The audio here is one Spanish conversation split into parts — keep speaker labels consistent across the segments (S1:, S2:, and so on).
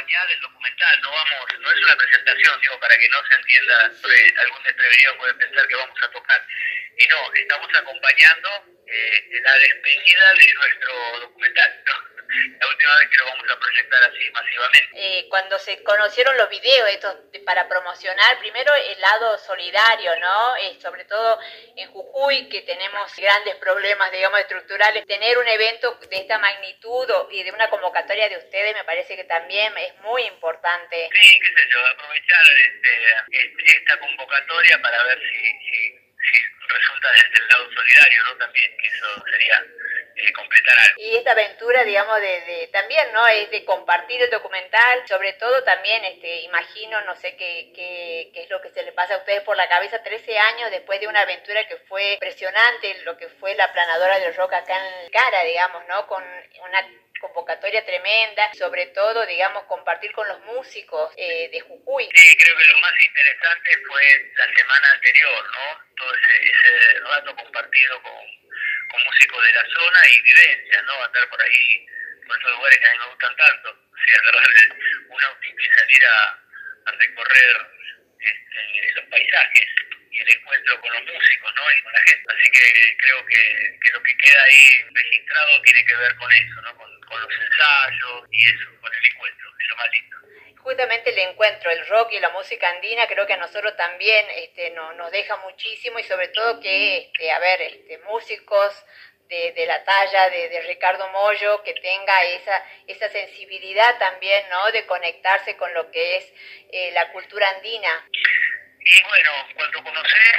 S1: acompañar el documental, no es una presentación, digo, para que no se entienda, algún desprevenido puede pensar que vamos a tocar, y no, estamos acompañando la despedida de nuestro documental, ¿no? La última vez que lo vamos a proyectar así masivamente.
S2: Cuando se conocieron los videos estos para promocionar, primero el lado solidario, ¿no? Sobre todo en Jujuy, que tenemos grandes problemas, digamos, estructurales, tener un evento de esta magnitud y de una convocatoria de ustedes me parece que también es muy importante.
S1: Sí, qué sé yo, aprovechar esta convocatoria para ver si resulta desde el lado solidario, ¿no? También, que eso sería completar algo.
S2: Y esta aventura, digamos, también, ¿no? Es de compartir el documental, sobre todo también, imagino, no sé qué es lo que se le pasa a ustedes por la cabeza, 13 años después de una aventura que fue impresionante, lo que fue la planadora del rock acá en Cara, digamos, ¿no? Con una convocatoria tremenda, sobre todo, digamos, compartir con los músicos de Jujuy.
S1: Sí, creo que lo más interesante fue la semana anterior, ¿no? Todo ese rato compartido con músicos de la zona y vivencias, ¿no? Andar por ahí, por esos lugares que a mí me gustan tanto. O sea, agarrar un autito y salir a recorrer los paisajes y el encuentro con los músicos, ¿no? Y con la gente. Así que creo que lo que queda ahí registrado tiene que ver con eso, ¿no? Con los ensayos y eso, con el encuentro, es lo más lindo.
S2: Justamente el encuentro, el rock y la música andina, creo que a nosotros también nos deja muchísimo y sobre todo que, músicos de la talla de Ricardo Mollo, que tenga esa sensibilidad también, ¿no? De conectarse con lo que es la cultura andina.
S1: Y bueno, cuando conoces,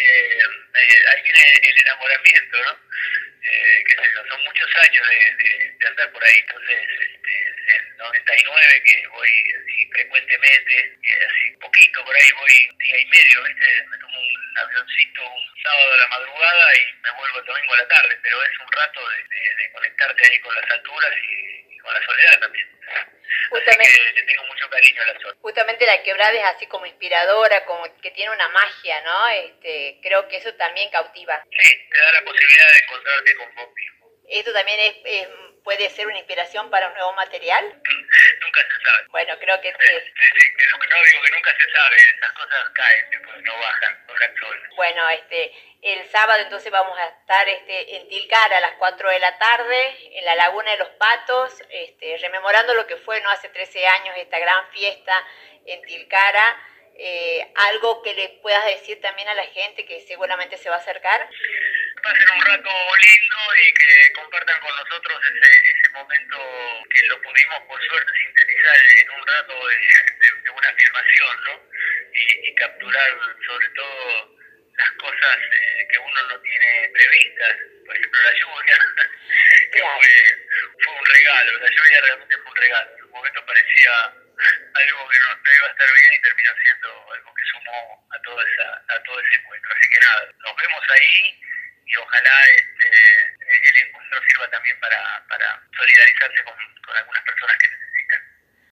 S1: ahí viene el enamoramiento, ¿no? Qué sé yo, son muchos años de andar por ahí, entonces desde el 99 que voy así frecuentemente, así poquito por ahí voy un día y medio, ¿viste? Me tomo un avioncito un sábado a la madrugada y me vuelvo el domingo a la tarde, pero es un rato de conectarte ahí con las alturas y con la soledad también.
S2: Justamente,
S1: así que le tengo mucho cariño a la zona.
S2: Justamente la quebrada es así como inspiradora, como que tiene una magia, ¿no? Creo que eso también cautiva.
S1: Sí, te da la posibilidad de encontrarte con vos mismo.
S2: ¿Esto también puede ser una inspiración para un nuevo material?
S1: Nunca se sabe.
S2: Bueno, creo que...
S1: Sí, que no digo que nunca se sabe, esas cosas caen, después no bajan solas.
S2: Bueno, el sábado entonces vamos a estar en Tilcara a las 4 de la tarde, en la Laguna de los Patos, rememorando lo que fue, ¿no? Hace 13 años esta gran fiesta en Tilcara. Algo que le puedas decir también a la gente que seguramente se va a acercar.
S1: Pasen un rato lindo y que compartan con nosotros ese momento que lo pudimos por suerte sintetizar en un rato de una filmación, ¿no? Y capturar sobre todo las cosas que uno no tiene previstas, por ejemplo la lluvia, que
S2: claro.
S1: fue un regalo, la lluvia realmente fue un regalo, en un momento parecía algo que no iba a estar bien y terminó siendo algo que sumó a todo ese encuentro, así que nada, nos vemos ahí y ojalá el encuentro sirva también para solidarizarse con algunas personas que